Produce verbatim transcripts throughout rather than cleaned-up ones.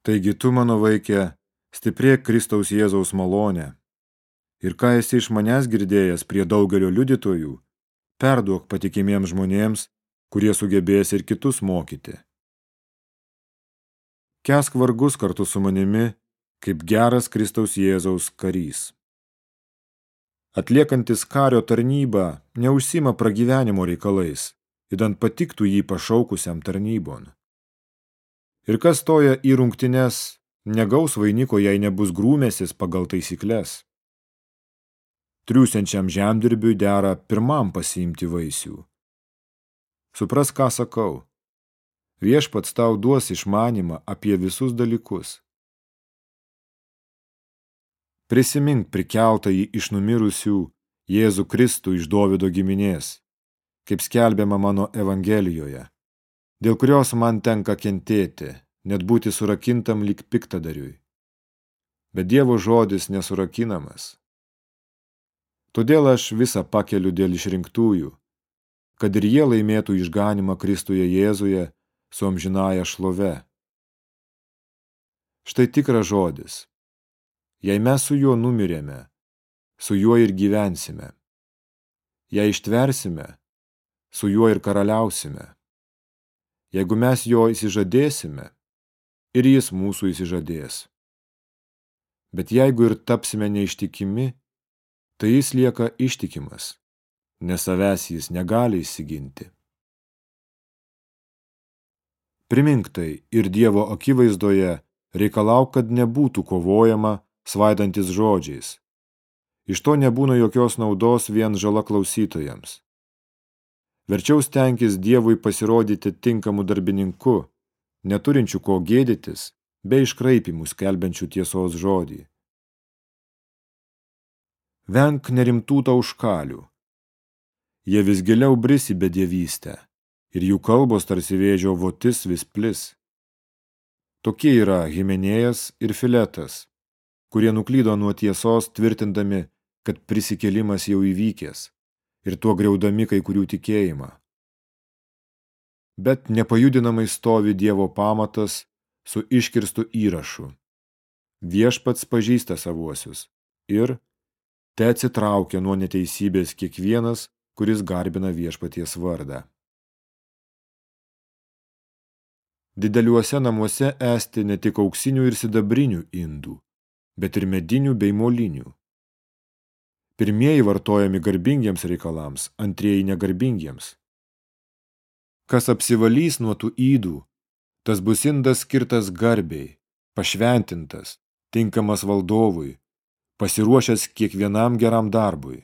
Taigi tu, mano vaikė, stiprėk Kristaus Jėzaus malonę. Ir ką esi iš manęs girdėjęs prie daugelio liudytojų, perduok patikimiems žmonėms, kurie sugebės ir kitus mokyti. Kęsk vargus kartu su manimi, kaip geras Kristaus Jėzaus karys. Atliekantis kario tarnybą neužsima pragyvenimo reikalais, idant patiktų jį pašaukusiam tarnybon. Ir kas stoja į rungtynes, negaus vainiko, jei nebus grūmęsis pagal taisykles. Triūsiančiam žemdirbiui dera pirmam pasiimti vaisių. Supras, ką sakau. Viešpats tau duos išmanymą apie visus dalykus. Prisimink prikeltąjį iš numirusių Jėzų Kristų iš Dovydo giminės, kaip skelbiama mano Evangelijoje, dėl kurios man tenka kentėti, net būti surakintam lyg piktadariui. Bet Dievo žodis nesurakinamas. Todėl aš visą pakeliu dėl išrinktųjų, kad ir jie laimėtų išganimą Kristuje Jėzuje su amžinąja šlove. Štai tikras žodis. Jei mes su juo numirėme, su juo ir gyvensime. Jei ištversime, su juo ir karaliausime. Jeigu mes jo įsižadėsime, ir jis mūsų įsižadės. Bet jeigu ir tapsime neištikimi, tai jis lieka ištikimas, nes savęs jis negali įsiginti. Primink tai ir Dievo akivaizdoje reikalauk, kad nebūtų kovojama svaidantis žodžiais. Iš to nebūna jokios naudos vien žala klausytojams. Verčiau stenkis Dievui pasirodyti tinkamu darbininku, neturinčių ko gėdytis, be iškraipimų skelbiančių tiesos žodį. Venk nerimtų tauškalių. Jie vis giliau bris į bedievystę, ir jų kalbos tarsi vėžio votis vis plis. Tokie yra Himenėjas ir Filetas, kurie nuklydo nuo tiesos tvirtindami, kad prisikėlimas jau įvykęs, ir tuo griaudami kai kurių tikėjimą. Bet nepajudinamai stovi Dievo pamatas su iškirstu įrašu. Viešpats pažįsta savuosius ir te atsitraukia nuo neteisybės kiekvienas, kuris garbina viešpaties vardą. Dideliuose namuose esti ne tik auksinių ir sidabrinių indų, bet ir medinių bei molinių. Pirmieji vartojami garbingiems reikalams, antrieji negarbingiems. Kas apsivalys nuo tų ydų, tas bus indas skirtas garbiai, pašventintas, tinkamas valdovui, pasiruošęs kiekvienam geram darbui.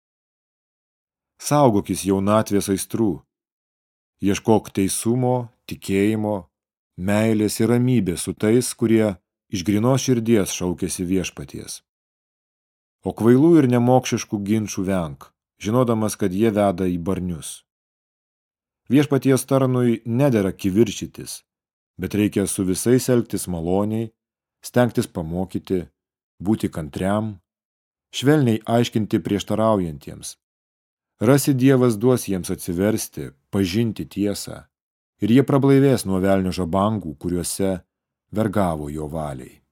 Saugokis jaunatvės aistrų, ieškok teisumo, tikėjimo, meilės ir ramybės su tais, kurie iš grynos širdies šaukėsi viešpaties. O kvailų ir nemokšiškų ginčų venk, žinodamas, kad jie veda į barnius. Viešpaties tarnui nedera kivirčytis, bet reikia su visais elgtis maloniai, stengtis pamokyti, būti kantriam, švelniai aiškinti prieštaraujantiems. Rasi Dievas duos jiems atsiversti, pažinti tiesą, ir jie prablaivės nuo velnio žabangų, kuriuose vergavo jo valiai.